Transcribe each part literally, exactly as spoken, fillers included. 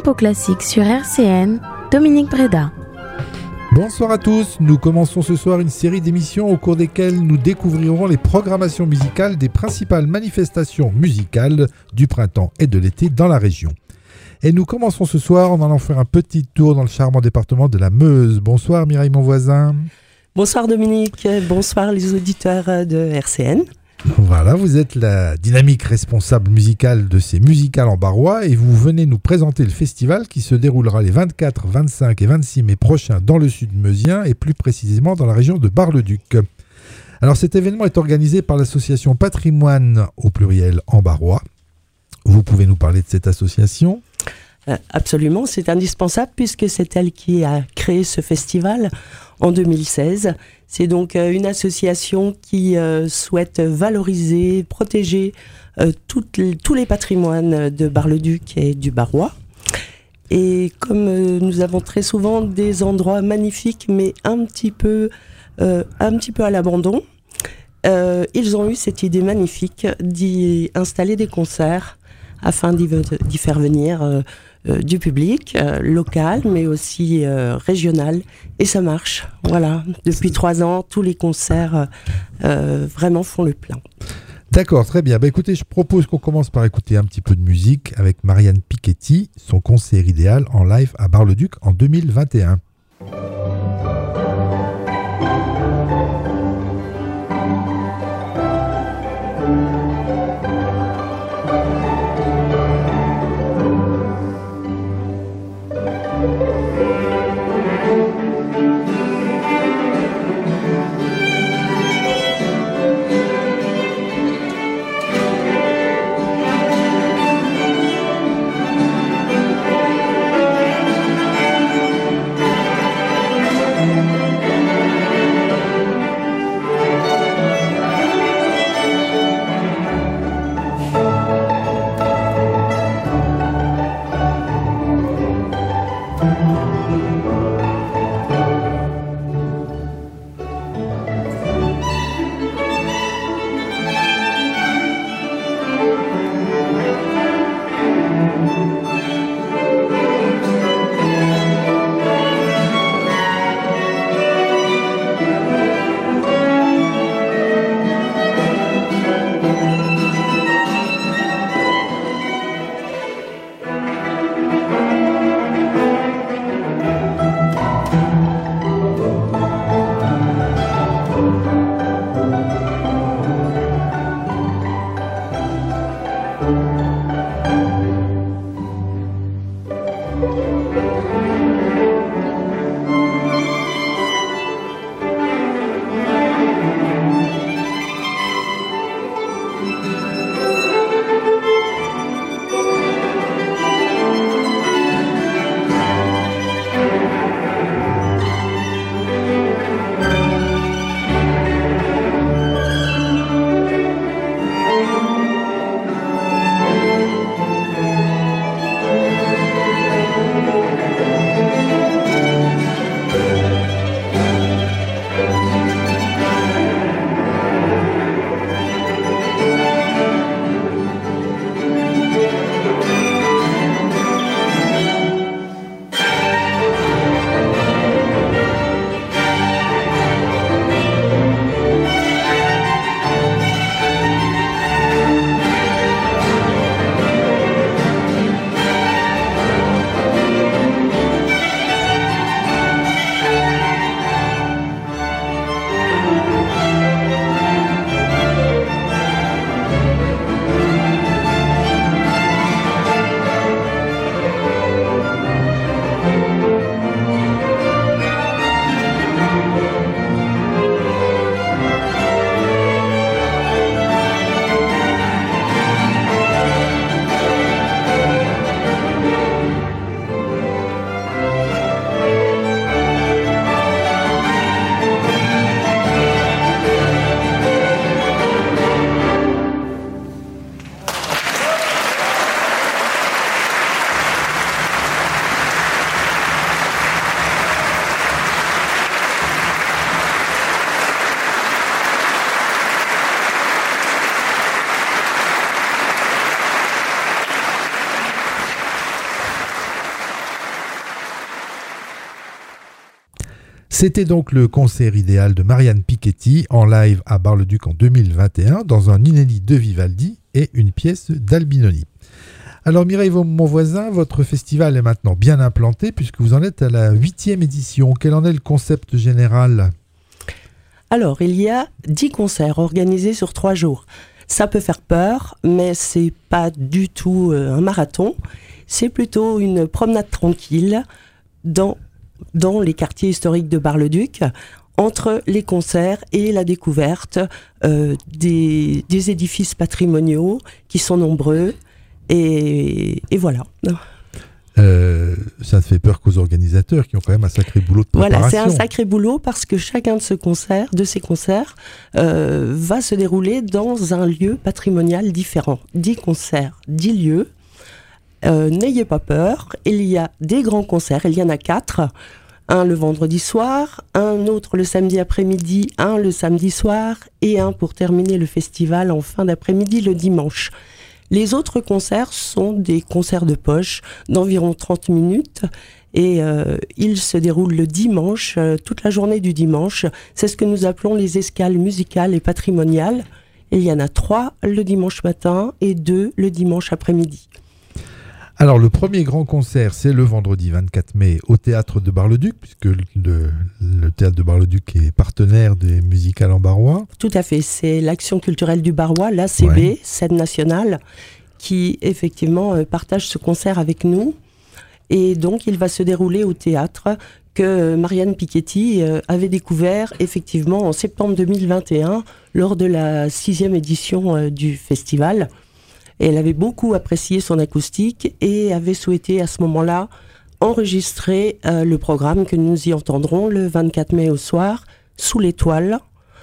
Tempo Classique sur R C N, Dominique Breda. Bonsoir à tous, nous commençons ce soir une série d'émissions au cours desquelles nous découvrirons les programmations musicales des principales manifestations musicales du printemps et de l'été dans la région. Et nous commençons ce soir en allant faire un petit tour dans le charmant département de la Meuse. Bonsoir Mireille Monvoisin. Bonsoir Dominique, bonsoir les auditeurs de R C N. Voilà, vous êtes la dynamique responsable musicale de ces musicales en Barrois et vous venez nous présenter le festival qui se déroulera les vingt-quatre, vingt-cinq et vingt-six mai prochains dans le sud meusien et plus précisément dans la région de Bar-le-Duc. Alors cet événement est organisé par l'association Patrimoine au pluriel en Barrois. Vous pouvez nous parler de cette association ? euh, Absolument, c'est indispensable puisque c'est elle qui a créé ce festival en deux mille seize. C'est donc euh, une association qui euh, souhaite valoriser, protéger euh, toutes les, tous les patrimoines de Bar-le-Duc et du Barrois. Et comme euh, nous avons très souvent des endroits magnifiques, mais un petit peu, euh, un petit peu à l'abandon, euh, ils ont eu cette idée magnifique d'y installer des concerts afin d'y, d'y faire venir euh, euh, du public euh, local, mais aussi euh, régional. Et ça marche. Voilà. Depuis trois ans, tous les concerts euh, vraiment font le plein. D'accord, très bien. Bah, écoutez, je propose qu'on commence par écouter un petit peu de musique avec Marianne Piketty, son concert idéal en live à Bar-le-Duc en deux mille vingt et un. C'était donc le concert idéal de Marianne Piketty en live à Bar-le-Duc en deux mille vingt et un dans un inédit de Vivaldi et une pièce d'Albinoni. Alors Mireille, mon voisin, votre festival est maintenant bien implanté puisque vous en êtes à la huitième édition. Quel en est le concept général ? Alors, il y a dix concerts organisés sur trois jours. Ça peut faire peur, mais c'est pas du tout euh, un marathon. C'est plutôt une promenade tranquille dans, dans les quartiers historiques de Bar-le-Duc, entre les concerts et la découverte euh, des, des édifices patrimoniaux qui sont nombreux. Et, et voilà. Euh, ça ne fait peur qu'aux organisateurs qui ont quand même un sacré boulot de préparation. Voilà, c'est un sacré boulot parce que chacun de, ce concert, de ces concerts euh, va se dérouler dans un lieu patrimonial différent. Dix concerts, dix lieux. Euh, n'ayez pas peur, il y a des grands concerts, il y en a quatre. Un le vendredi soir, un autre le samedi après-midi, un le samedi soir et un pour terminer le festival en fin d'après-midi le dimanche. Les autres concerts sont des concerts de poche d'environ trente minutes et euh, ils se déroulent le dimanche, euh, toute la journée du dimanche. C'est ce que nous appelons les escales musicales et patrimoniales. Il y en a trois le dimanche matin et deux le dimanche après-midi. Alors le premier grand concert, c'est le vendredi vingt-quatre mai au Théâtre de Bar-le-Duc, puisque le, le, le Théâtre de Bar-le-Duc est partenaire des musicales en barrois. Tout à fait, c'est l'Action culturelle du Barrois, l'A C B, ouais. Scène nationale, qui effectivement euh, partage ce concert avec nous. Et donc il va se dérouler au théâtre que Marianne Piketty euh, avait découvert effectivement en septembre deux mille vingt et un lors de la sixième édition euh, du festival. Et elle avait beaucoup apprécié son acoustique et avait souhaité à ce moment-là enregistrer euh, le programme que nous y entendrons le vingt-quatre mai au soir, sous l'étoile.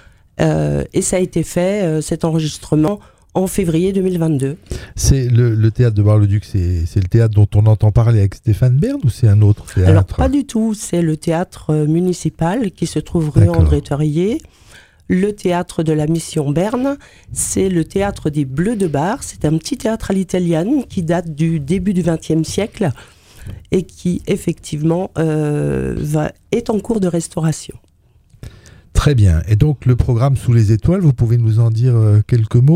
Euh, et ça a été fait, euh, cet enregistrement, en février deux mille vingt-deux. C'est le, le théâtre de Bar-le-Duc, c'est, c'est le théâtre dont on entend parler avec Stéphane Bern ou c'est un autre théâtre ? Alors pas du tout, c'est le théâtre municipal qui se trouve rue D'accord. André Theuriet. Le théâtre de la Mission Berne, c'est le théâtre des Bleus de Bar. C'est un petit théâtre à l'italienne qui date du début du vingtième siècle et qui, effectivement, euh, va, est en cours de restauration. Très bien. Et donc, le programme Sous les étoiles, vous pouvez nous en dire euh, quelques mots ?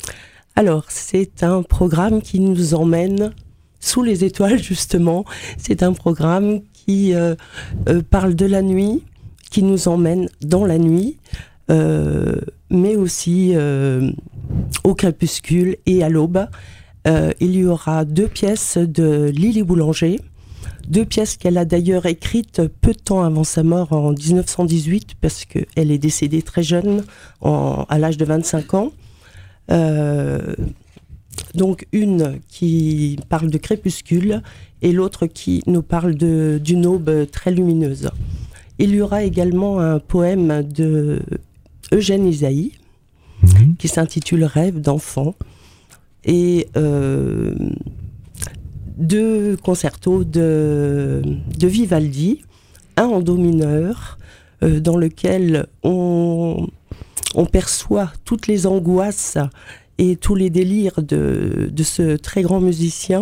Alors, c'est un programme qui nous emmène sous les étoiles, justement. C'est un programme qui euh, euh, parle de la nuit, qui nous emmène dans la nuit. Euh, mais aussi euh, au crépuscule et à l'aube. Euh, il y aura deux pièces de Lily Boulanger, deux pièces qu'elle a d'ailleurs écrites peu de temps avant sa mort en dix-neuf cent dix-huit, parce qu'elle est décédée très jeune, en, à l'âge de vingt-cinq ans. Euh, donc une qui parle de crépuscule et l'autre qui nous parle de, d'une aube très lumineuse. Il y aura également un poème de Eugène Ysaÿe, mmh. qui s'intitule « Rêve d'enfant » et euh, deux concertos de, de Vivaldi, un en do mineur, euh, dans lequel on, on perçoit toutes les angoisses et tous les délires de, de ce très grand musicien,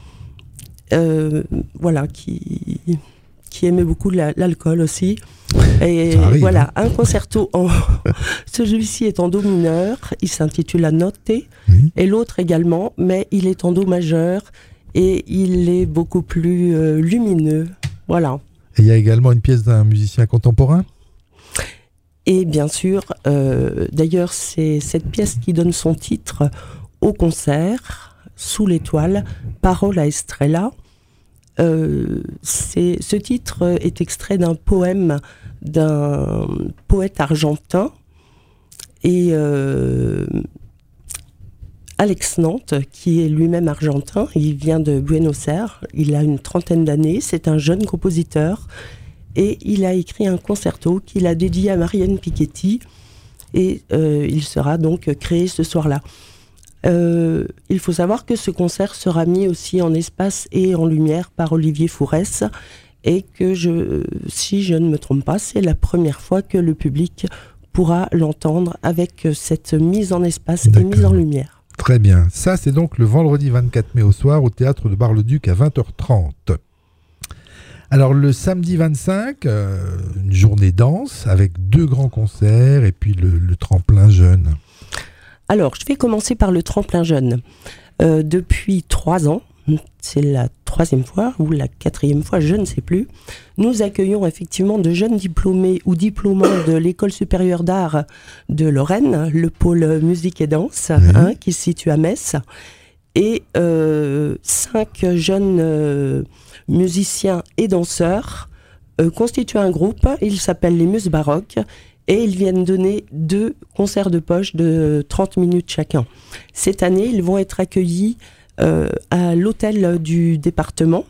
euh, voilà, qui... qui aimait beaucoup la, l'alcool aussi. Et arrive, voilà, hein. un concerto, en... celui-ci est en do mineur, il s'intitule La Notte, oui. Et l'autre également, mais il est en do majeur et il est beaucoup plus euh, lumineux. Voilà. Et il y a également une pièce d'un musicien contemporain ? Et bien sûr, euh, d'ailleurs, c'est cette pièce qui donne son titre au concert, Sous l'étoile, Parole à Estrella. Euh, c'est, ce titre est extrait d'un poème d'un poète argentin et euh, Alex Nantes, qui est lui-même argentin, il vient de Buenos Aires, il a une trentaine d'années, c'est un jeune compositeur et il a écrit un concerto qu'il a dédié à Marianne Piketty et euh, il sera donc créé ce soir-là. Euh, il faut savoir que ce concert sera mis aussi en espace et en lumière par Olivier Fourès et que, je, si je ne me trompe pas, c'est la première fois que le public pourra l'entendre avec cette mise en espace D'accord. et mise en lumière. Très bien. Ça, c'est donc le vendredi vingt-quatre mai au soir au Théâtre de Bar-le-Duc à vingt heures trente. Alors le samedi vingt-cinq, euh, une journée danse avec deux grands concerts et puis le, le tremplin jeune. Alors, je vais commencer par le tremplin jeune. Euh, depuis trois ans, c'est la troisième fois ou la quatrième fois, je ne sais plus, nous accueillons effectivement de jeunes diplômés ou diplômants de l'École supérieure d'art de Lorraine, le pôle musique et danse, Oui. hein, qui se situe à Metz, et euh, cinq jeunes euh, musiciens et danseurs euh, constituent un groupe, ils s'appellent les Muses Baroques, et ils viennent donner deux concerts de poche de trente minutes chacun. Cette année, ils vont être accueillis euh, à l'hôtel du département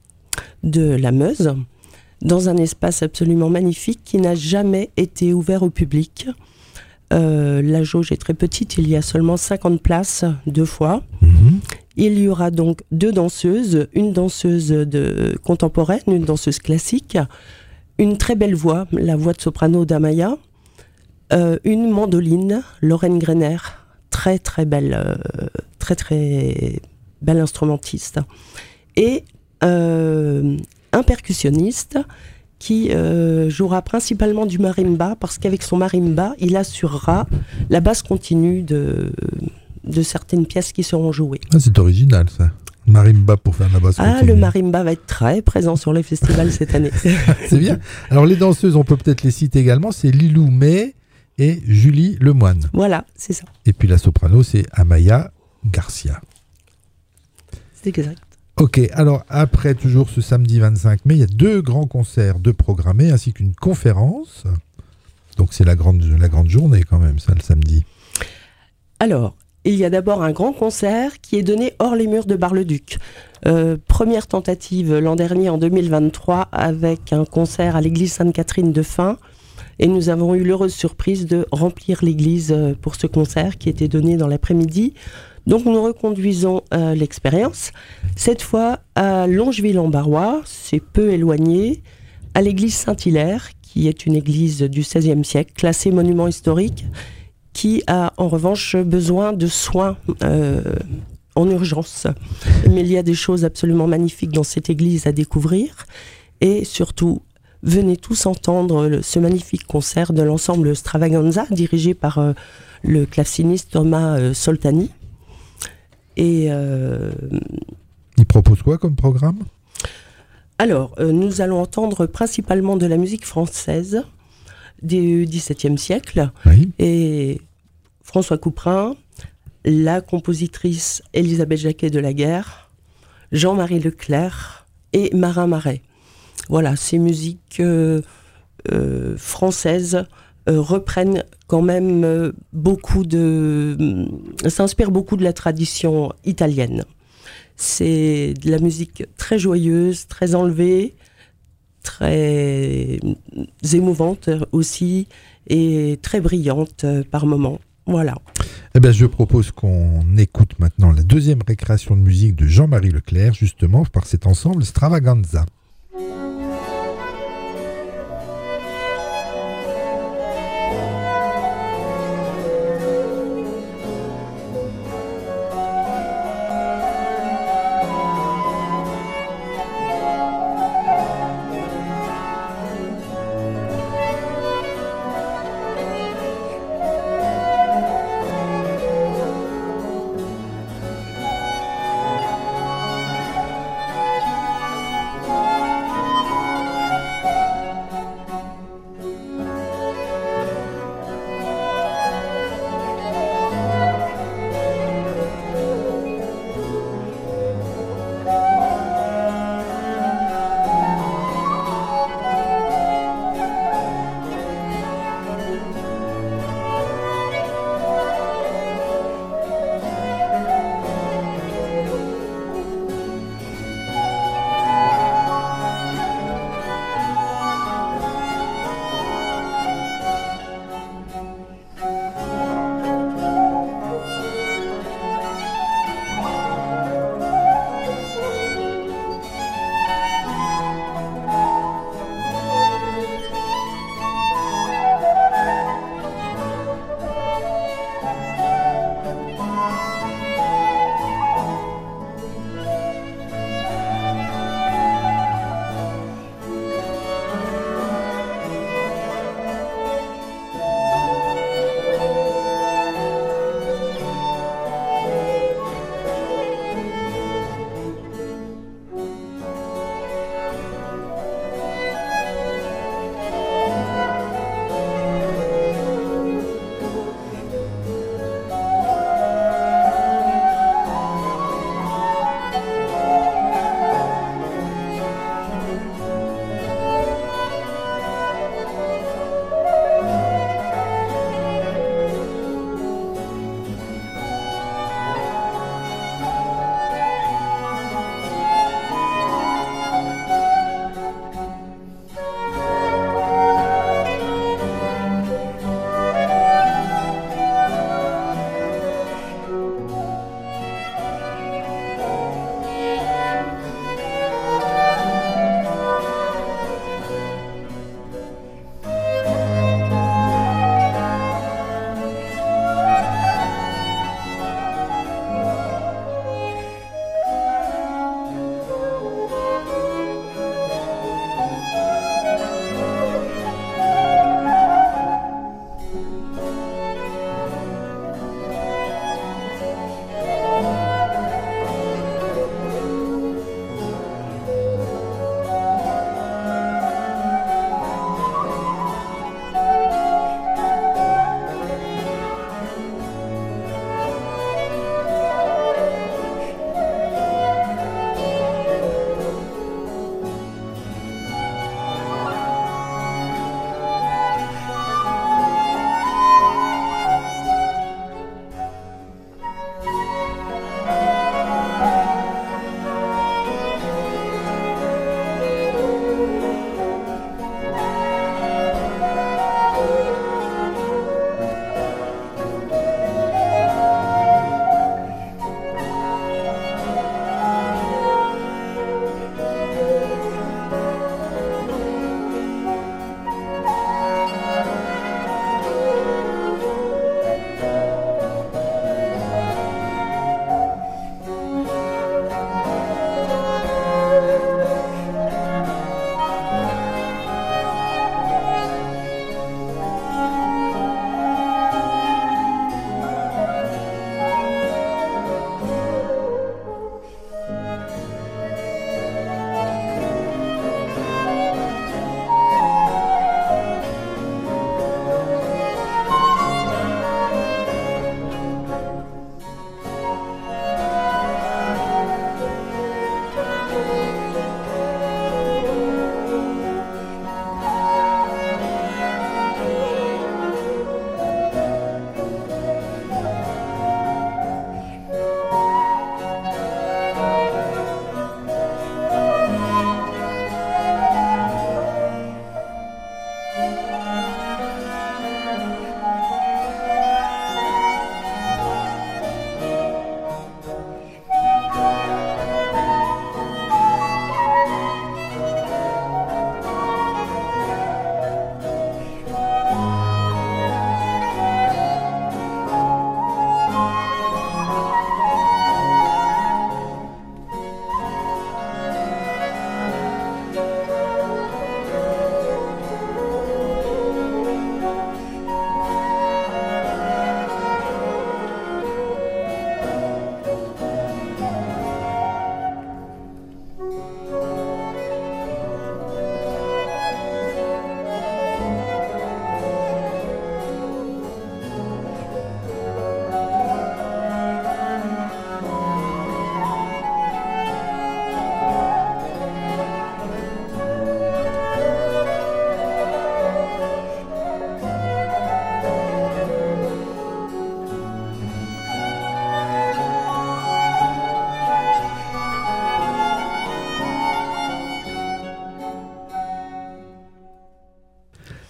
de la Meuse, dans un espace absolument magnifique qui n'a jamais été ouvert au public. Euh, la jauge est très petite, il y a seulement cinquante places deux fois. Mmh. Il y aura donc deux danseuses, une danseuse de contemporaine, une danseuse classique, une très belle voix, la voix de soprano d'Amaya, euh, une mandoline, Lorraine Greiner, très très belle, euh, très très belle instrumentiste, et euh, un percussionniste qui euh, jouera principalement du marimba, parce qu'avec son marimba, il assurera la basse continue de, de certaines pièces qui seront jouées. Ah, c'est original ça. Marimba pour faire de la basse Ah, continue. le marimba va être très présent sur les festivals cette année. C'est bien. Alors les danseuses, on peut peut-être les citer également, c'est Lilou May et Julie Lemoine. Voilà, c'est ça. Et puis la soprano, c'est Amaya Garcia. C'est exact. Ok, alors après, toujours ce samedi vingt-cinq mai, il y a deux grands concerts de programmés ainsi qu'une conférence. Donc c'est la grande, la grande journée quand même, ça, le samedi. Alors, il y a d'abord un grand concert qui est donné hors les murs de Bar-le-Duc. Euh, première tentative l'an dernier, en deux mille vingt-trois, avec un concert à l'église Sainte-Catherine de Fain. Et nous avons eu l'heureuse surprise de remplir l'église pour ce concert qui était donné dans l'après-midi. Donc nous reconduisons euh, l'expérience, cette fois à Longeville-en-Barrois, c'est peu éloigné, à l'église Saint-Hilaire, qui est une église du seizième siècle, classée monument historique, qui a en revanche besoin de soins euh, en urgence. Mais il y a des choses absolument magnifiques dans cette église à découvrir, et surtout, venez tous entendre le, ce magnifique concert de l'ensemble Stravaganza, dirigé par euh, le claveciniste Thomas euh, Soltani. Et euh, Il propose quoi comme programme ? alors, euh, nous allons entendre principalement de la musique française du dix-septième siècle. Oui. Et François Couperin, la compositrice Elisabeth Jacquet de la Guerre, Jean-Marie Leclerc et Marin Marais. Voilà, ces musiques euh, euh, françaises euh, reprennent quand même euh, beaucoup de... Euh, s'inspirent beaucoup de la tradition italienne. C'est de la musique très joyeuse, très enlevée, très émouvante aussi, et très brillante euh, par moments. Voilà. Eh bien, je propose qu'on écoute maintenant la deuxième récréation de musique de Jean-Marie Leclerc, justement par cet ensemble Stravaganza. Thank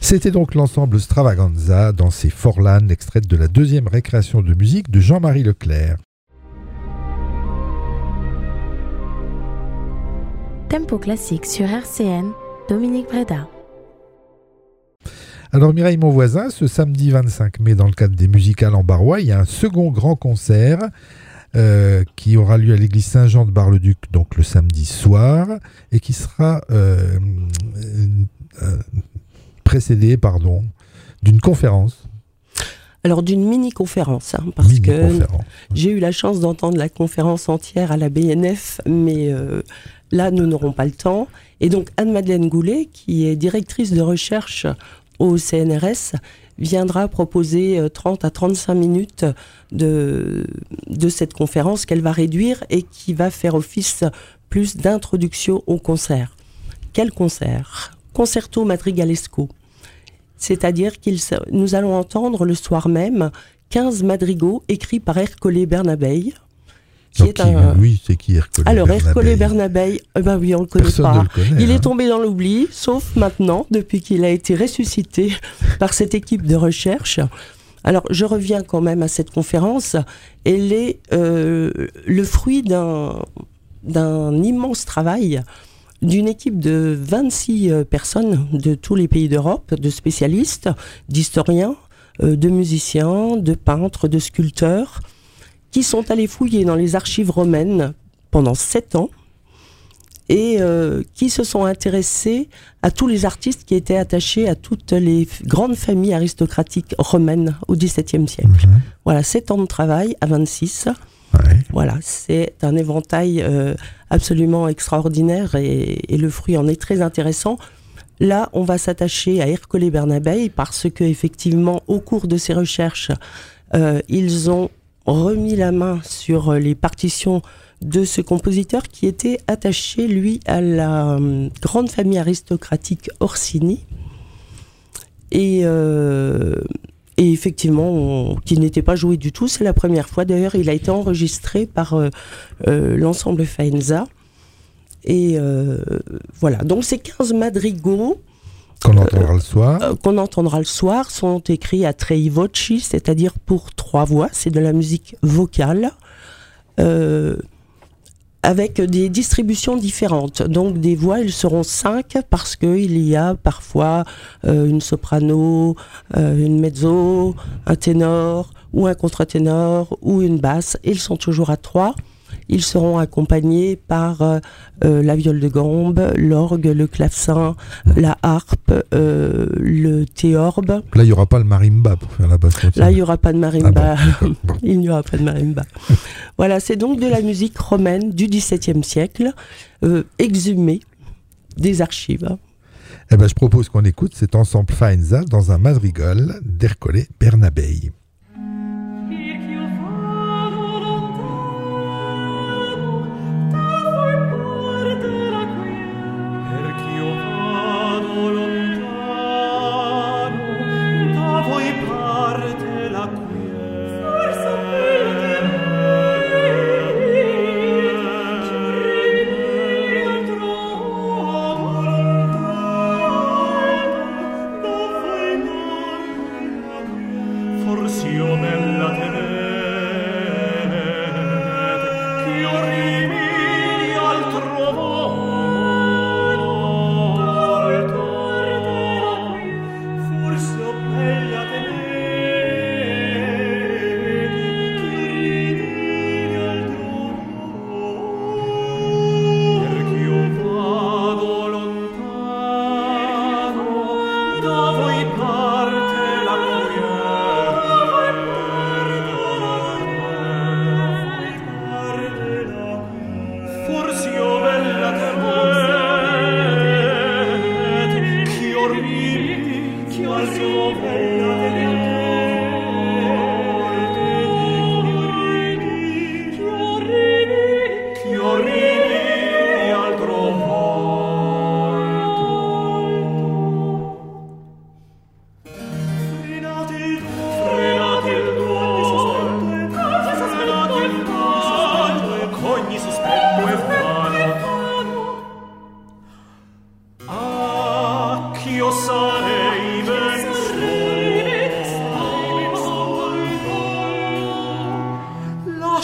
C'était donc l'ensemble Stravaganza dans ses Forlan, extraite de la deuxième récréation de musique de Jean-Marie Leclerc. Tempo classique sur R C N, Dominique Breda. Alors Mireille, mon voisin, ce samedi vingt-cinq mai, dans le cadre des musicales en Barrois, il y a un second grand concert euh, qui aura lieu à l'église Saint-Jean de Bar-le-Duc, donc le samedi soir, et qui sera euh, euh, précédé pardon, d'une conférence. Alors d'une mini-conférence, hein, parce mini que j'ai eu la chance d'entendre la conférence entière à la B N F, mais euh, là nous n'aurons pas le temps. Et donc Anne-Madeleine Goulet, qui est directrice de recherche au C N R S, viendra proposer trente à trente-cinq minutes de, de cette conférence qu'elle va réduire et qui va faire office plus d'introduction au concert. Quel concert ? Concerto madrigalesco. C'est-à-dire que nous allons entendre le soir même quinze madrigaux écrits par Ercole Bernabei. Qui Donc, est un... Oui, c'est qui Ercole Alors, Bernabei Ercole Bernabei, eh ben oui, on le connaît Personne pas. ne le connaît, il hein. est tombé dans l'oubli, sauf maintenant, depuis qu'il a été ressuscité par cette équipe de recherche. Alors, je reviens quand même à cette conférence. Elle est euh, le fruit d'un, d'un immense travail d'une équipe de vingt-six personnes de tous les pays d'Europe, de spécialistes, d'historiens, euh, de musiciens, de peintres, de sculpteurs, qui sont allés fouiller dans les archives romaines pendant sept ans et euh, qui se sont intéressés à tous les artistes qui étaient attachés à toutes les f- grandes familles aristocratiques romaines au dix-septième siècle. Mmh. Voilà, sept ans de travail à vingt-six. Ouais. Voilà, c'est un éventail euh, absolument extraordinaire et, et le fruit en est très intéressant. Là, on va s'attacher à Ercole Bernabei parce que effectivement, au cours de ces recherches, euh, ils ont remis la main sur les partitions de ce compositeur qui était attaché, lui, à la euh, grande famille aristocratique Orsini. Et, euh, et effectivement, on, qui n'était pas joué du tout. C'est la première fois. D'ailleurs, il a été enregistré par euh, euh, l'ensemble Faenza. Et euh, voilà. Donc, ces quinze madrigaux qu'on entendra euh, le soir. Euh, qu'on entendra le soir sont écrits à trei voci, c'est-à-dire pour trois voix. C'est de la musique vocale. Euh, avec des distributions différentes. Donc des voix, ils seront cinq parce qu'il y a parfois euh, une soprano, euh, une mezzo, un ténor ou un contre-ténor ou une basse. Ils sont toujours à trois. Ils seront accompagnés par euh, la viole de gambe, l'orgue, le clavecin, la harpe, euh, le théorbe. Là, il n'y aura pas le marimba pour faire la basse. Là, il n'y aura pas de marimba. Ah bon, bon. Il n'y aura pas de marimba. Voilà, c'est donc de la musique romaine du dix-septième siècle, euh, exhumée des archives. Eh ben, je propose qu'on écoute cet ensemble Faenza dans un madrigal d'Ercole Bernabei. Forse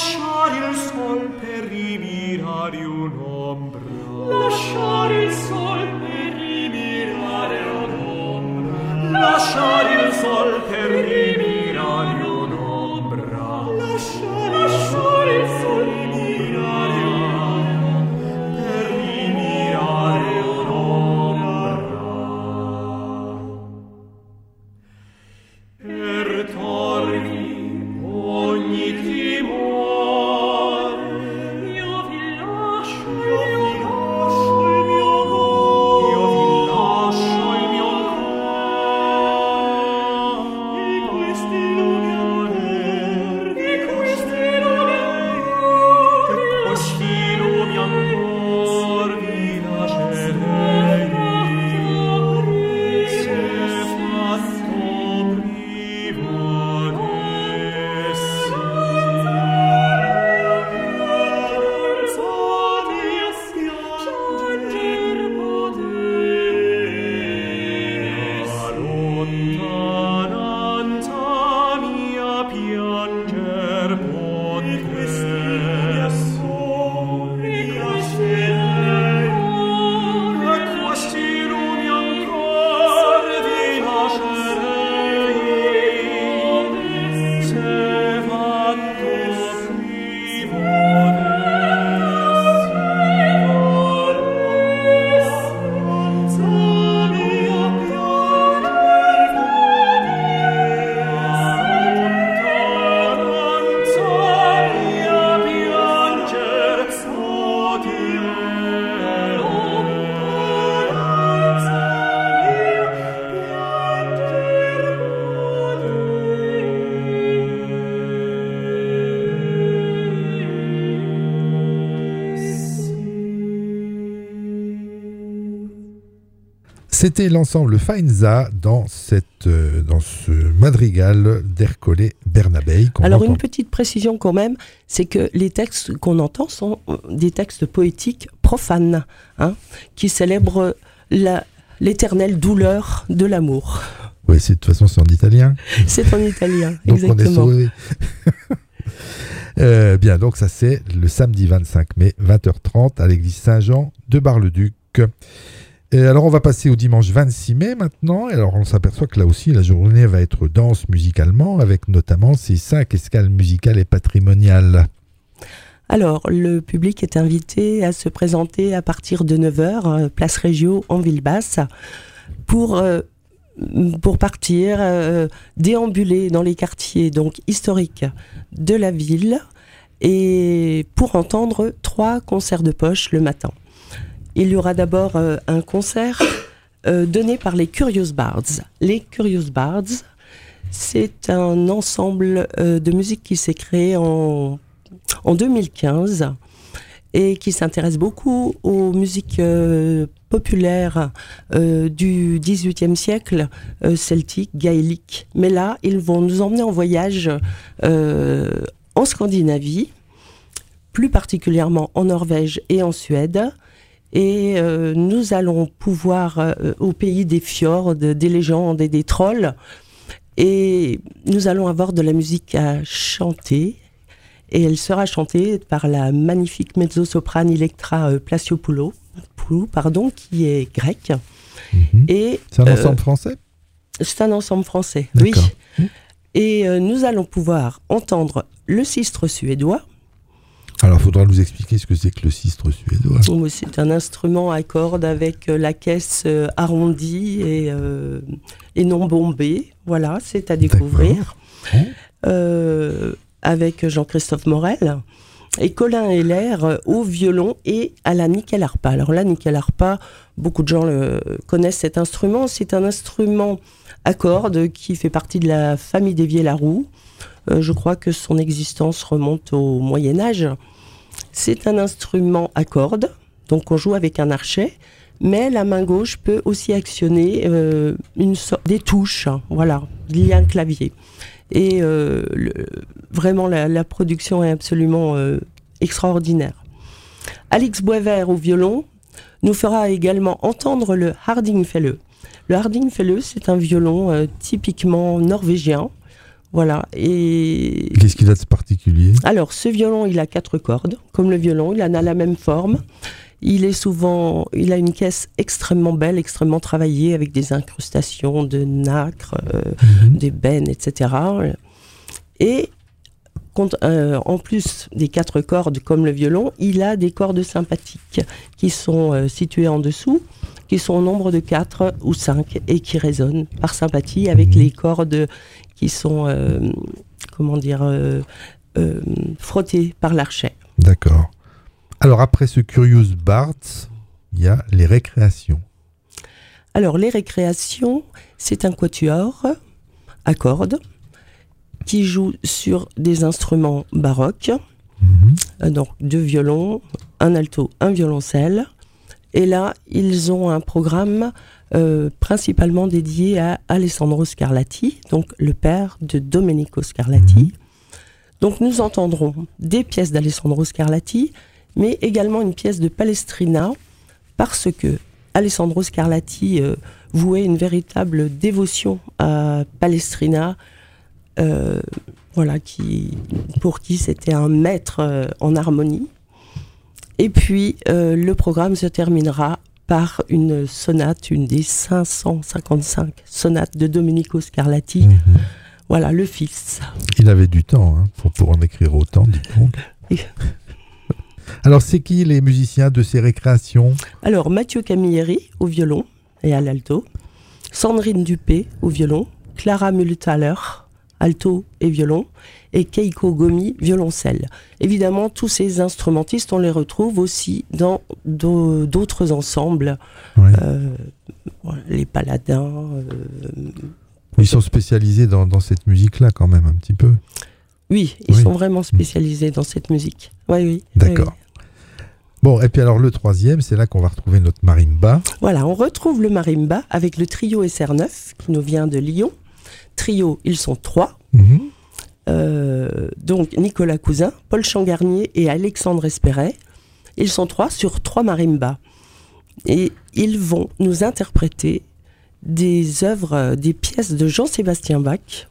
lasciare il sol per rimirare un'ombra, lasciare il sol per rimirare un'ombra, lasciare il sol per rimirare un'ombra, lasciare il sol per rimirare per rimirare un'ombra, per torni ogni timore, io vi lascio, io vi lascio il mio cuore, io vi lascio il mio cuore, e questi lumi ancora, e questi lumi ancora, e questi lumi ancora vi lascerei, se fatto privo C'était l'ensemble Faenza dans, cette, euh, dans ce madrigal d'Ercole Bernabei. Alors entend... une petite précision quand même, c'est que les textes qu'on entend sont des textes poétiques profanes, hein, qui célèbrent la, l'éternelle douleur de l'amour. Oui, de toute façon c'est en italien. C'est en italien, donc exactement. On est sauvé. euh, bien, donc ça c'est le samedi vingt-cinq mai, vingt heures trente, à l'église Saint-Jean de Bar-le-Duc. Et alors on va passer au dimanche vingt-six mai maintenant, et alors on s'aperçoit que là aussi la journée va être dense musicalement, avec notamment ces cinq escales musicales et patrimoniales. Alors le public est invité à se présenter à partir de neuf heures, place Régio en Ville-Basse, pour, euh, pour partir euh, déambuler dans les quartiers donc, historiques de la ville, et pour entendre trois concerts de poche le matin. Il y aura d'abord euh, un concert euh, donné par les Curious Bards. Les Curious Bards, c'est un ensemble euh, de musique qui s'est créé en, en deux mille quinze et qui s'intéresse beaucoup aux musiques euh, populaires euh, du dix-huitième siècle, euh, celtique, gaélique. Mais là, ils vont nous emmener en voyage euh, en Scandinavie, plus particulièrement en Norvège et en Suède. Et euh, nous allons pouvoir, euh, au pays des fjords, des légendes et des trolls, et nous allons avoir de la musique à chanter, et elle sera chantée par la magnifique mezzo-soprane Electra euh, Placiopoulou, pardon, qui est grecque. Mmh. Et, c'est un euh, ensemble français ? C'est un ensemble français, D'accord. oui. Mmh. Et euh, nous allons pouvoir entendre le sistre suédois. Alors, il faudra nous expliquer ce que c'est que le sistre suédois. Oh, c'est un instrument à cordes avec euh, la caisse euh, arrondie et, euh, et non bombée. Voilà, c'est à découvrir. Euh, avec Jean-Christophe Morel. Et Colin Heller euh, au violon et à la nickel harpa. Alors la nickel harpa, beaucoup de gens le, connaissent cet instrument. C'est un instrument à cordes qui fait partie de la famille des Viella-Roux. Euh, je crois que son existence remonte au Moyen-Âge. C'est un instrument à cordes, donc on joue avec un archet, mais la main gauche peut aussi actionner euh, une so- des touches, hein, voilà, il y a un clavier. Et euh, le, vraiment, la, la production est absolument euh, extraordinaire. Alix Boisvert au violon nous fera également entendre le Hardingfele. Le Hardingfele, c'est un violon euh, typiquement norvégien, Voilà. Et Qu'est-ce qu'il a de particulier? alors, ce violon, il a quatre cordes, comme le violon, il en a la même forme. Il est souvent, il a une caisse extrêmement belle, extrêmement travaillée, avec des incrustations de nacre, euh, Mhm. d'ébène, et cetera. Et compte- euh, en plus des quatre cordes, comme le violon, il a des cordes sympathiques qui sont euh, situées en dessous, qui sont au nombre de quatre ou cinq et qui résonnent par sympathie avec Mhm. les cordes qui sont, euh, comment dire, euh, euh, frottées par l'archet. D'accord. Alors, après ce Curious Bards, il y a les récréations. Alors, les récréations, c'est un quatuor à cordes qui joue sur des instruments baroques, Mhm. euh, donc deux violons, un alto, un violoncelle. Et là, ils ont un programme euh, principalement dédié à Alessandro Scarlatti, donc le père de Domenico Scarlatti. Mhm. Donc nous entendrons des pièces d'Alessandro Scarlatti, mais également une pièce de Palestrina, parce que Alessandro Scarlatti euh, vouait une véritable dévotion à Palestrina, euh, voilà, qui, pour qui c'était un maître euh, en harmonie. Et puis euh, le programme se terminera par une sonate, une des cinq cent cinquante-cinq sonates de Domenico Scarlatti. Mhm. Voilà, le fils. Il avait du temps hein, pour, pour en écrire autant, dis donc. Alors, c'est qui les musiciens de ces récréations? Alors, Mathieu Camilleri au violon et à l'alto, Sandrine Dupé au violon, Clara Mühlthaler, alto et violon, et Keiko Gomi, violoncelle. Évidemment, tous ces instrumentistes, on les retrouve aussi dans d'au- d'autres ensembles, Ouais. euh, voilà, les Paladins. euh, Ils sont spécialisés dans, dans cette musique-là, quand même, un petit peu. oui, ils Oui. sont vraiment spécialisés dans cette musique. Oui, oui. D'accord. oui, oui. Bon, et puis alors le troisième, c'est là qu'on va retrouver notre marimba. Voilà, on retrouve le marimba avec le trio S R neuf qui nous vient de Lyon. Trio, ils sont trois. Mhm. Euh, donc Nicolas Cousin, Paul Changarnier et Alexandre Espéret. Ils sont trois sur trois marimbas. Et ils vont nous interpréter des œuvres, euh, des pièces de Jean-Sébastien Bach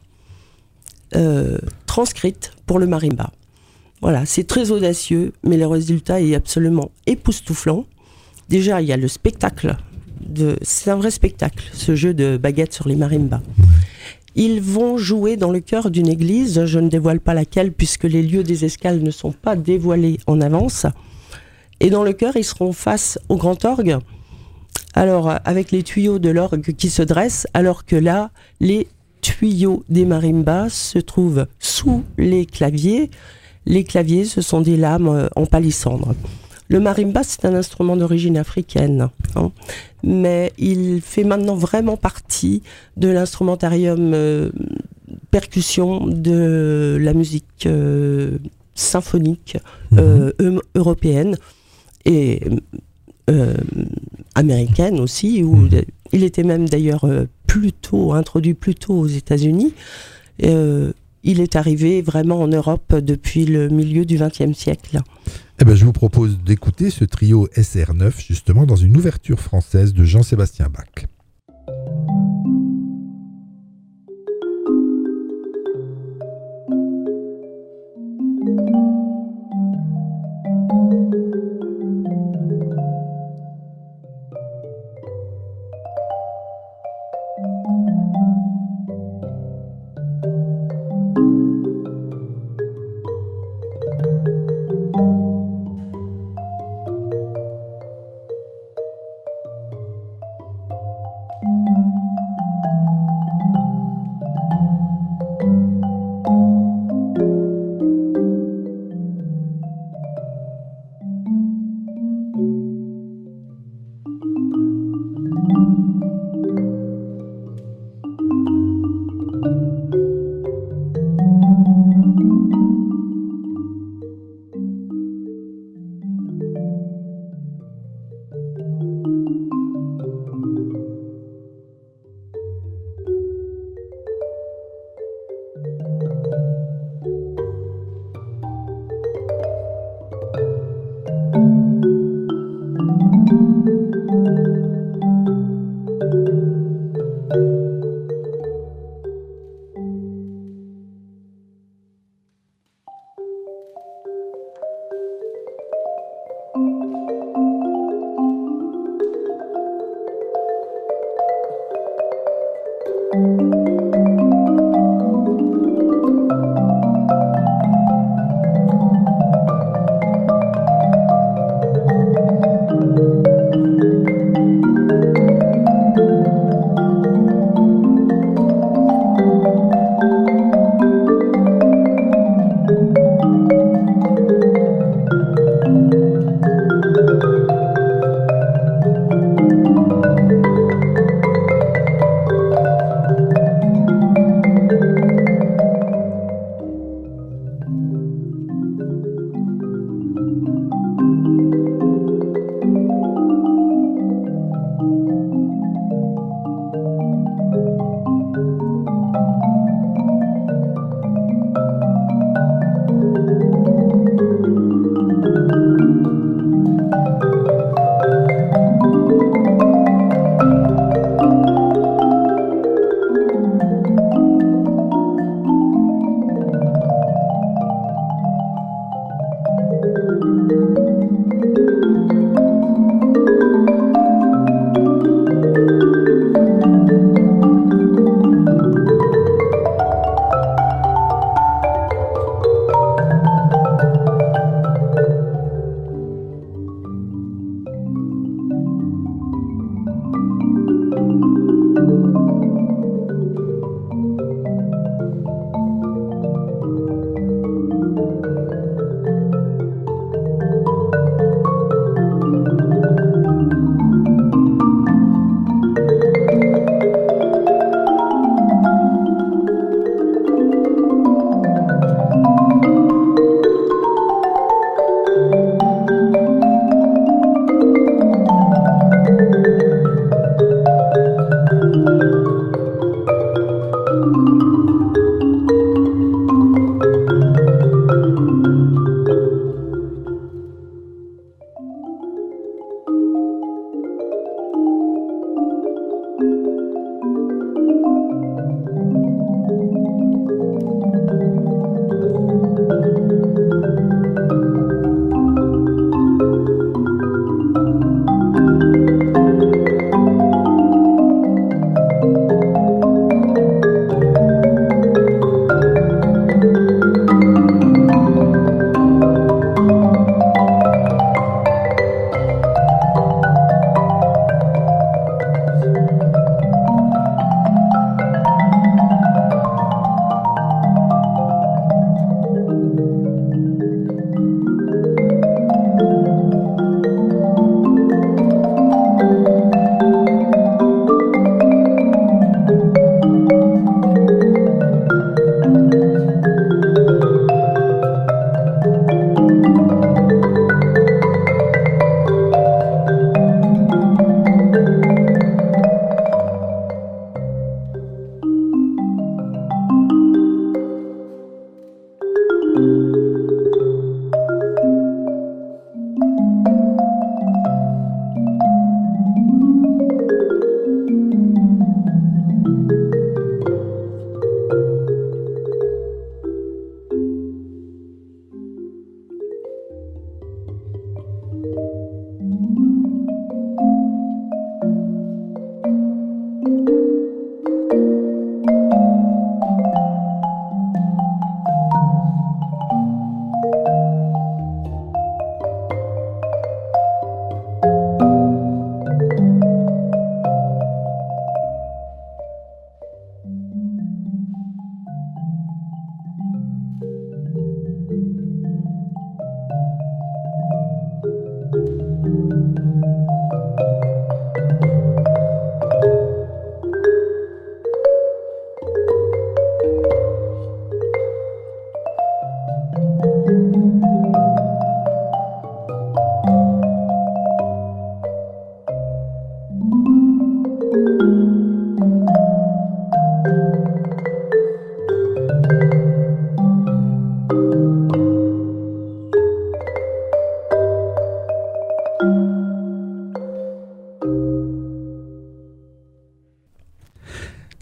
euh, transcrites pour le marimba. Voilà, c'est très audacieux, mais le résultat est absolument époustouflant. Déjà, il y a le spectacle. De... C'est un vrai spectacle, ce jeu de baguettes sur les marimbas. Ils vont jouer dans le chœur d'une église, je ne dévoile pas laquelle, puisque les lieux des escales ne sont pas dévoilés en avance. Et dans le chœur, ils seront face au grand orgue, alors avec les tuyaux de l'orgue qui se dressent, alors que là, les tuyaux des marimbas se trouvent sous les claviers. Les claviers, ce sont des lames euh, en palissandre. Le marimba, c'est un instrument d'origine africaine, hein, mais il fait maintenant vraiment partie de l'instrumentarium euh, percussion de la musique euh, symphonique euh, eu- européenne et euh, américaine aussi, où Mhm. il était même d'ailleurs euh, plus tôt, introduit plus tôt aux États-Unis. Euh, il est arrivé vraiment en Europe depuis le milieu du vingtième siècle. Eh ben, je vous propose d'écouter ce trio S R neuf, justement, dans une ouverture française de Jean-Sébastien Bach.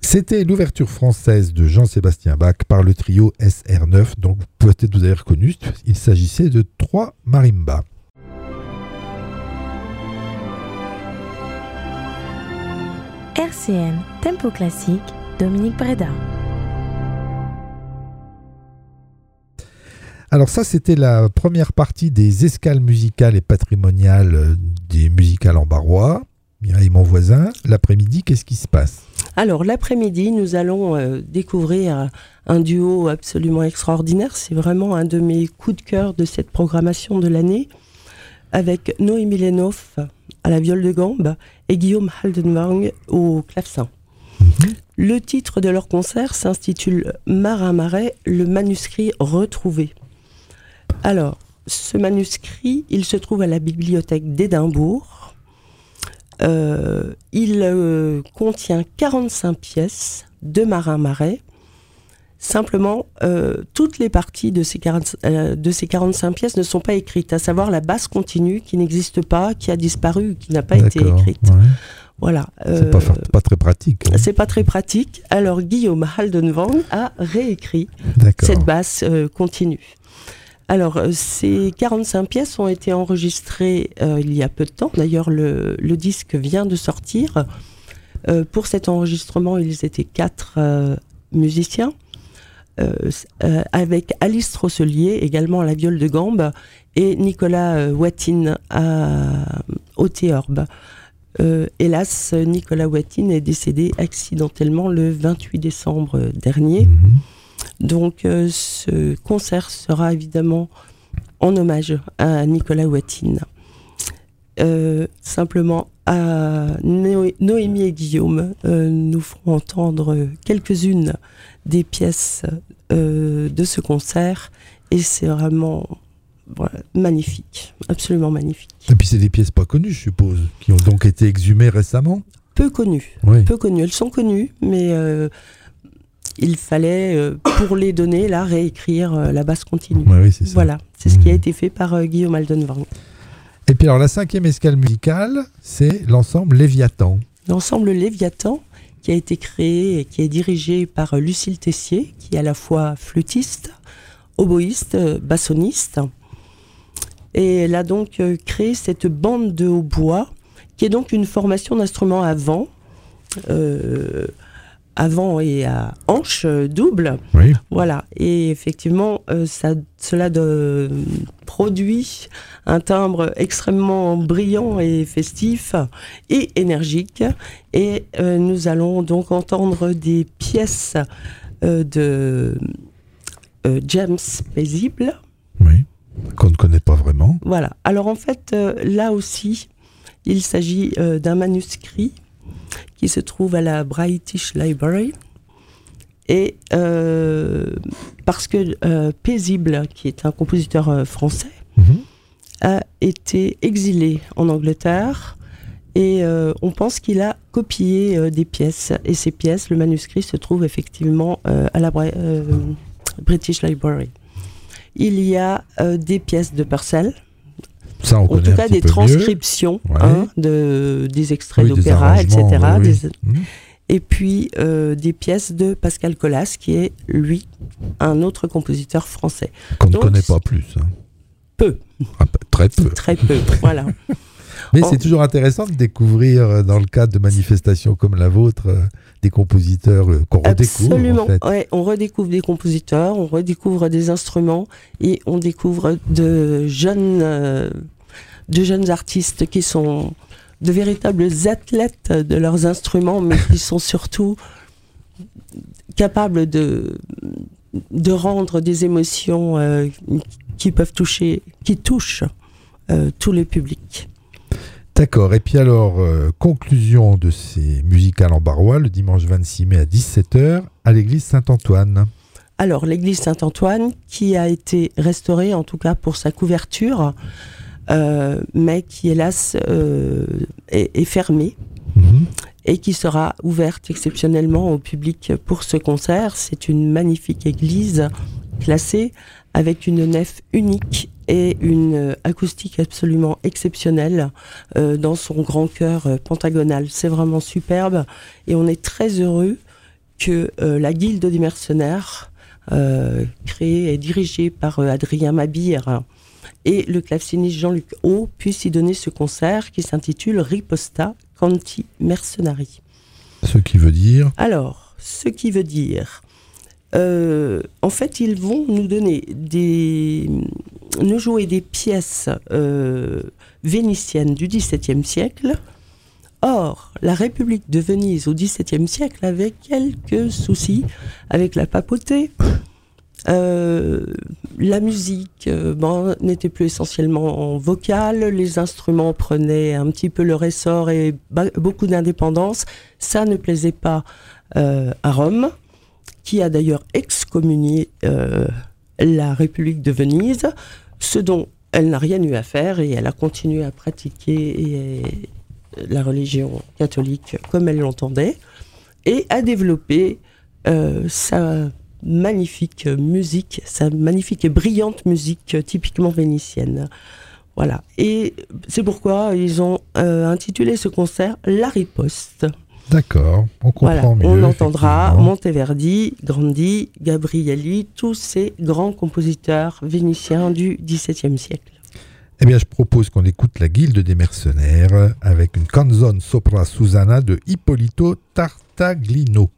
C'était l'ouverture française de Jean-Sébastien Bach par le trio S R neuf, donc peut-être vous avez reconnu, il s'agissait de trois marimbas. R C N Tempo Classique, Dominique Breda. Alors ça, c'était la première partie des escales musicales et patrimoniales des musicales en barrois. Mireille Monvoisin, l'après-midi, qu'est-ce qui se passe ? Alors, l'après-midi, nous allons euh, découvrir un duo absolument extraordinaire. C'est vraiment un de mes coups de cœur de cette programmation de l'année, avec Noémie Lenhoff à la viole de gambe et Guillaume Haldenwang au clavecin. Mm-hmm. Le titre de leur concert s'intitule « Marin Marais, le manuscrit retrouvé ». Alors, ce manuscrit, il se trouve à la bibliothèque d'Édimbourg. Euh, il euh, contient quarante-cinq pièces de Marin Marais. Simplement, euh, toutes les parties de ces, quarante, euh, de ces quarante-cinq pièces ne sont pas écrites, à savoir la basse continue qui n'existe pas, qui a disparu, qui n'a pas D'accord, été écrite. Ouais. Voilà. C'est euh, pas, pas très pratique. Hein. C'est pas très pratique. Alors, Guillaume Haldenwang a réécrit D'accord. cette basse euh, continue. Alors, ces quarante-cinq pièces ont été enregistrées euh, il y a peu de temps. D'ailleurs, le, le disque vient de sortir. Euh, pour cet enregistrement, ils étaient quatre euh, musiciens, euh, euh, avec Alice Trosselier, également à la viole de gambe, et Nicolas euh, Watine à, au théorbe. Euh, hélas, Nicolas Watine est décédé accidentellement le vingt-huit décembre dernier. Mmh. Donc, euh, ce concert sera évidemment en hommage à Nicolas Watine. Euh, simplement, à Noé- Noémie et Guillaume euh, nous feront entendre quelques-unes des pièces euh, de ce concert. Et c'est vraiment voilà, magnifique, absolument magnifique. Et puis, c'est des pièces pas connues, je suppose, qui ont donc été exhumées récemment ? Peu connues, oui. peu connues. Elles sont connues, mais... Euh, il fallait, euh, pour les donner, là, réécrire euh, la basse continue. Ouais, oui, c'est ça. Voilà, c'est mmh. ce qui a été fait par euh, Guillaume Haldenwang. Et puis alors, la cinquième escale musicale, c'est l'ensemble Léviathan. L'ensemble Léviathan, qui a été créé et qui est dirigé par euh, Lucille Tessier, qui est à la fois flûtiste, oboïste, euh, bassoniste. Et elle a donc euh, créé cette bande de hautbois, qui est donc une formation d'instruments à vent, euh, avant et à hanche euh, double. Oui. Voilà. Et effectivement, euh, ça, cela de, produit un timbre extrêmement brillant et festif et énergique. Et euh, nous allons donc entendre des pièces euh, de euh, James Paisible. Oui, qu'on ne connaît pas vraiment. Voilà. Alors en fait, euh, là aussi, il s'agit euh, d'un manuscrit qui se trouve à la British Library. Et euh, parce que euh, Paisible, qui est un compositeur euh, français, mmh. a été exilé en Angleterre et euh, on pense qu'il a copié euh, des pièces. Et ces pièces, le manuscrit se trouve effectivement euh, à la euh, British Library. Il y a euh, des pièces de Purcell. Ça, on en tout cas, des transcriptions ouais. hein, de, des extraits oui, d'opéra, et cetera. Oui, oui. Des, mmh. Et puis, euh, des pièces de Pascal Collas, qui est, lui, un autre compositeur français. Qu'on ne connaît pas plus. Hein. Peu. Ah, très peu. Très peu, voilà. Mais en... c'est toujours intéressant de découvrir, dans le cadre de manifestations comme la vôtre, euh, des compositeurs euh, qu'on redécouvre. Absolument, en fait. ouais, on redécouvre des compositeurs, on redécouvre des instruments et on découvre de jeunes, euh, de jeunes artistes qui sont de véritables athlètes de leurs instruments, mais qui sont surtout capables de, de rendre des émotions euh, qui peuvent toucher, qui touchent euh, tous les publics. D'accord. Et puis alors, euh, conclusion de ces musicales en barrois, le dimanche vingt-six mai à dix-sept heures, à l'église Saint-Antoine. Alors, l'église Saint-Antoine, qui a été restaurée, en tout cas pour sa couverture, euh, mais qui, hélas, euh, est, est fermée, mmh. et qui sera ouverte exceptionnellement au public pour ce concert. C'est une magnifique église classée, avec une nef unique et une acoustique absolument exceptionnelle euh, dans son grand chœur euh, pentagonal. C'est vraiment superbe et on est très heureux que euh, la Guilde des mercenaires, euh, créée et dirigée par euh, Adrien Mabire et le claveciniste Jean-Luc Haut, puissent y donner ce concert qui s'intitule Riposta Canti Mercenari. Ce qui veut dire... Alors, ce qui veut dire... Euh, en fait, ils vont nous donner des... nous jouer des pièces euh, vénitiennes du dix-septième siècle. Or, la République de Venise au dix-septième siècle avait quelques soucis avec la papauté. Euh, la musique euh, bon, n'était plus essentiellement vocale, les instruments prenaient un petit peu leur essor et ba- beaucoup d'indépendance. Ça ne plaisait pas euh, à Rome, qui a d'ailleurs excommunié euh, la République de Venise, ce dont elle n'a rien eu à faire, et elle a continué à pratiquer et, et, la religion catholique comme elle l'entendait, et a développé euh, sa magnifique musique, sa magnifique et brillante musique typiquement vénitienne. Voilà. Et c'est pourquoi ils ont euh, intitulé ce concert La Riposte. D'accord, on comprend voilà, mieux. On entendra Monteverdi, Grandi, Gabrielli, tous ces grands compositeurs vénitiens du dix-septième siècle. Eh bien, je propose qu'on écoute la Guilde des mercenaires avec une canzone sopra Susanna de Ippolito Tartaglino.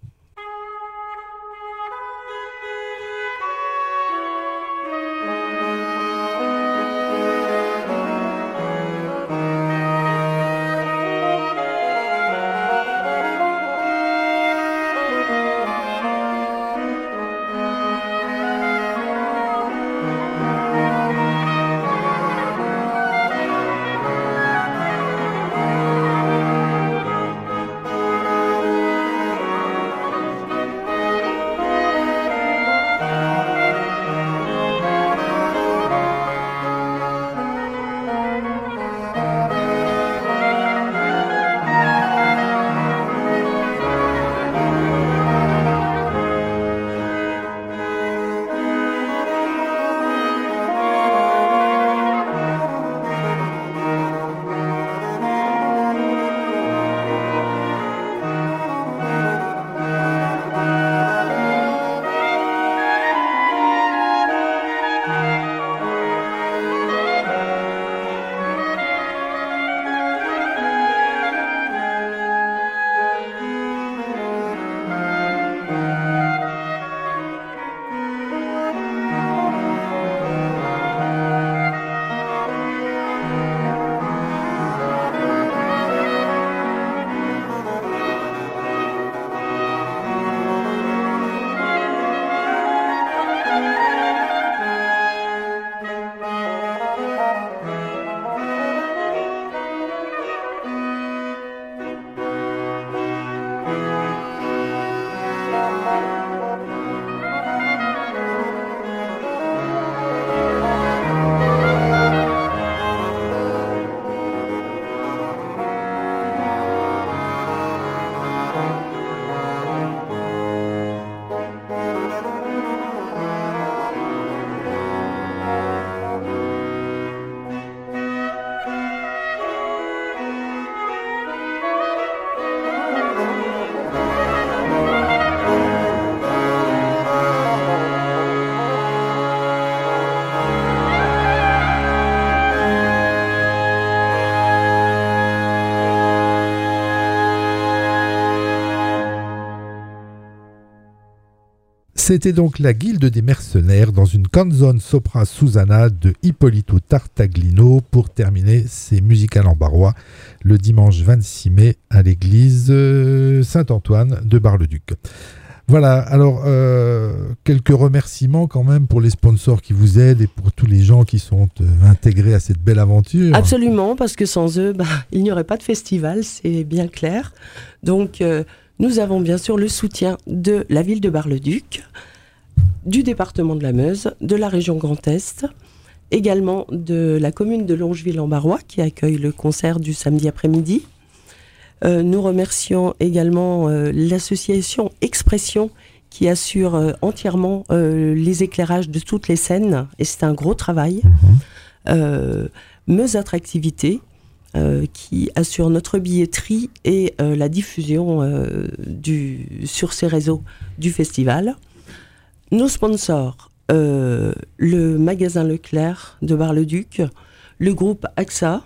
C'était donc la Guilde des mercenaires dans une canzone sopra Susanna de Ippolito Tartaglino pour terminer ces musicales en barrois le dimanche vingt-six mai à l'église Saint-Antoine de Bar-le-Duc. Voilà, alors euh, quelques remerciements quand même pour les sponsors qui vous aident et pour tous les gens qui sont euh, intégrés à cette belle aventure. Absolument, parce que sans eux, bah, il n'y aurait pas de festival, c'est bien clair. Donc euh, nous avons bien sûr le soutien de la ville de Bar-le-Duc, du département de la Meuse, de la région Grand Est, également de la commune de Longeville-en-Barrois qui accueille le concert du samedi après-midi. Euh, nous remercions également euh, l'association Expression qui assure euh, entièrement euh, les éclairages de toutes les scènes, et c'est un gros travail. Mmh. Euh, Meuse Attractivité, euh, qui assure notre billetterie et euh, la diffusion euh, du, sur ces réseaux du festival. Nos sponsors, euh, le magasin Leclerc de Bar-le-Duc, le groupe A X A,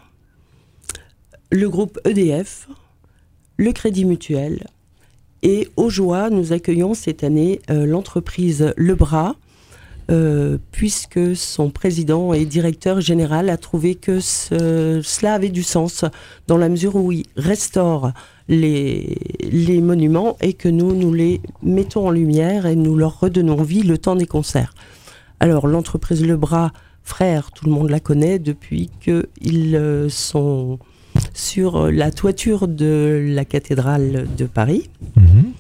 le groupe E D F, le Crédit Mutuel. Et aux joies, nous accueillons cette année euh, l'entreprise Le Bras, euh, puisque son président et directeur général a trouvé que ce, cela avait du sens, dans la mesure où il restaure les, les monuments et que nous, nous les mettons en lumière et nous leur redonnons vie le temps des concerts. Alors, l'entreprise Le Bras, frère, tout le monde la connaît depuis qu'ils euh, sont sur la toiture de la cathédrale de Paris. Mmh.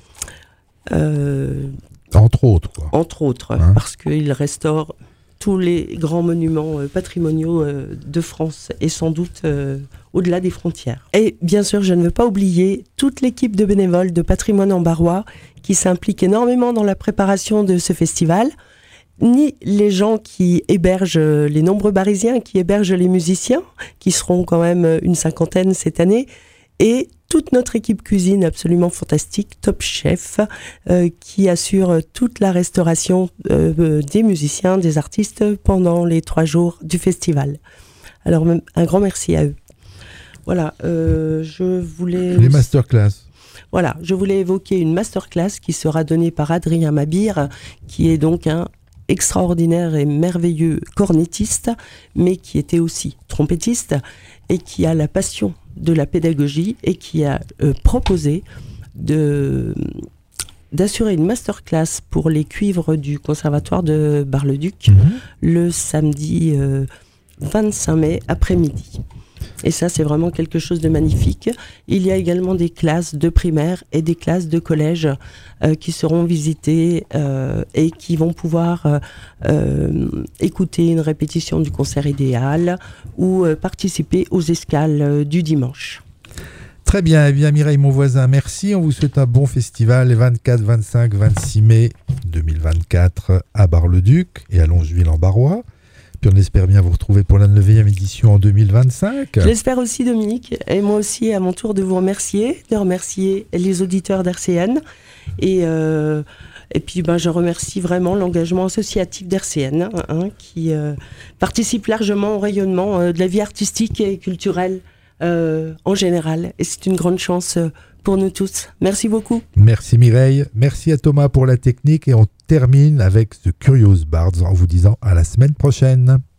Euh, entre autres, quoi. Entre autres, Hein? parce qu'ils restaurent tous les grands monuments euh, patrimoniaux euh, de France et sans doute euh, au-delà des frontières. Et bien sûr, je ne veux pas oublier toute l'équipe de bénévoles de Patrimoine en Barrois qui s'implique énormément dans la préparation de ce festival, ni les gens qui hébergent, les nombreux Barisiens qui hébergent les musiciens, qui seront quand même une cinquantaine cette année, et toute notre équipe cuisine absolument fantastique, Top Chef, euh, qui assure toute la restauration euh, des musiciens, des artistes pendant les trois jours du festival. Alors un grand merci à eux. Voilà, euh, je voulais... Les masterclass. Voilà, je voulais évoquer une masterclass qui sera donnée par Adrien Mabir, qui est donc un extraordinaire et merveilleux cornettiste, mais qui était aussi trompettiste et qui a la passion de la pédagogie et qui a euh, proposé de, d'assurer une masterclass pour les cuivres du conservatoire de Bar-le-Duc mmh. le samedi euh, vingt-cinq mai après-midi. Et ça, c'est vraiment quelque chose de magnifique. Il y a également des classes de primaire et des classes de collège euh, qui seront visitées euh, et qui vont pouvoir euh, euh, écouter une répétition du concert idéal ou euh, participer aux escales euh, du dimanche. Très bien, eh bien Mireille Monvoisin, merci. On vous souhaite un bon festival les vingt-quatre, vingt-cinq, vingt-six mai deux mille vingt-quatre à Bar-le-Duc et à Longeville en Barrois. Puis on espère bien vous retrouver pour la neuvième édition en deux mille vingt-cinq. J'espère aussi, Dominique, et moi aussi à mon tour de vous remercier, de remercier les auditeurs d'R C N. Et, euh, et puis ben, je remercie vraiment l'engagement associatif d'R C N, hein, qui euh, participe largement au rayonnement euh, de la vie artistique et culturelle euh, en général. Et c'est une grande chance euh, pour nous tous. Merci beaucoup. Merci Mireille, merci à Thomas pour la technique et on termine avec The Curious Bards en vous disant à la semaine prochaine.